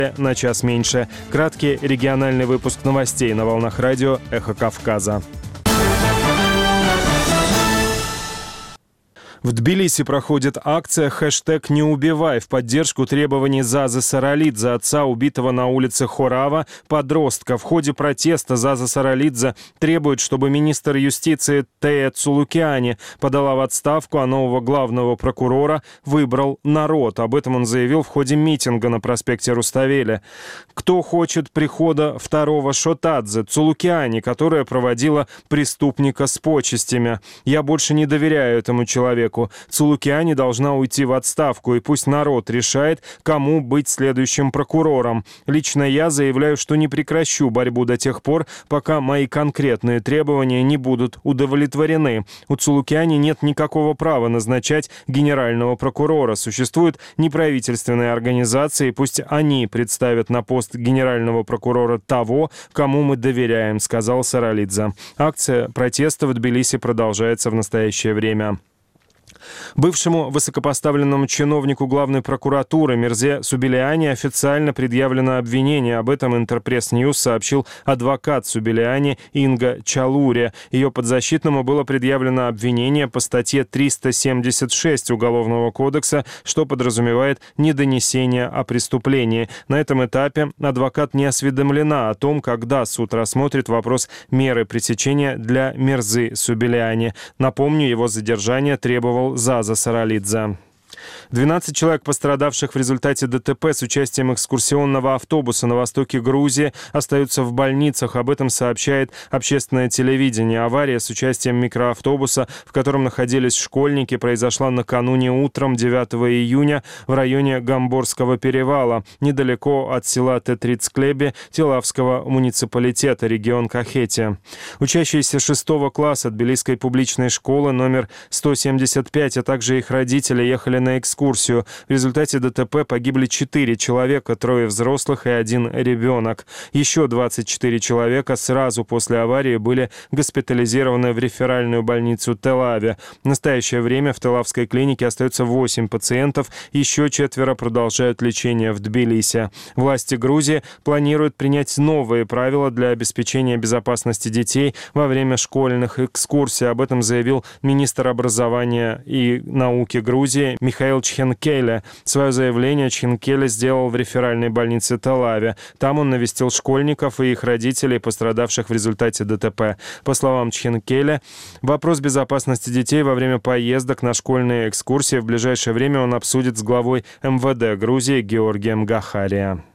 на час меньше. Краткий региональный выпуск новостей на волнах радио «Эхо Кавказа». В Тбилиси проходит акция «Хэштег не убивай» в поддержку требований Зазы Саралидзе, отца убитого на улице Хорава подростка. В ходе протеста Заза Саралидзе требует, чтобы министр юстиции Тея Цулукиани подала в отставку, а нового главного прокурора выбрал народ. Об этом он заявил в ходе митинга на проспекте Руставели. Кто хочет прихода второго Шотадзе, Цулукиани, которая проводила преступника с почестями? Я больше не доверяю этому человеку. Цулукиани должна уйти в отставку, и пусть народ решает, кому быть следующим прокурором. Лично я заявляю, что не прекращу борьбу до тех пор, пока мои конкретные требования не будут удовлетворены. У Цулукиани нет никакого права назначать генерального прокурора. Существуют неправительственные организации, пусть они представят на пост генерального прокурора того, кому мы доверяем, сказал Саралидзе. Акция протеста в Тбилиси продолжается в настоящее время. Бывшему высокопоставленному чиновнику главной прокуратуры Мирзе Субилиани официально предъявлено обвинение. Об этом Интерпресс-Ньюс сообщил адвокат Субилиани Инга Чалури. Ее подзащитному было предъявлено обвинение по статье 376 Уголовного кодекса, что подразумевает недонесение о преступлении. На этом этапе адвокат не осведомлена о том, когда суд рассмотрит вопрос меры пресечения для Мирзы Субилиани. Напомню, его задержание требовал Заза Саралидзе. 12 человек, пострадавших в результате ДТП с участием экскурсионного автобуса на востоке Грузии, остаются в больницах. Об этом сообщает общественное телевидение. Авария с участием микроавтобуса, в котором находились школьники, произошла накануне утром 9 июня в районе Гамборского перевала, недалеко от села Тетрицклеби Тилавского муниципалитета, регион Кахетия. Учащиеся 6 класса Тбилисской публичной школы номер 175, а также их родители ехали на экскурсию. В результате ДТП погибли 4 человека, 3 взрослых и 1 ребенок. Еще 24 человека сразу после аварии были госпитализированы в реферальную больницу Телави. В настоящее время в Телавской клинике остается 8 пациентов, еще 4 продолжают лечение в Тбилиси. Власти Грузии планируют принять новые правила для обеспечения безопасности детей во время школьных экскурсий. Об этом заявил министр образования и науки Грузии Михаил Чхенкеле. Свое заявление Чхенкеле сделал в реферальной больнице Телави. Там он навестил школьников и их родителей, пострадавших в результате ДТП. По словам Чхенкеле, вопрос безопасности детей во время поездок на школьные экскурсии в ближайшее время он обсудит с главой МВД Грузии Георгием Гахария.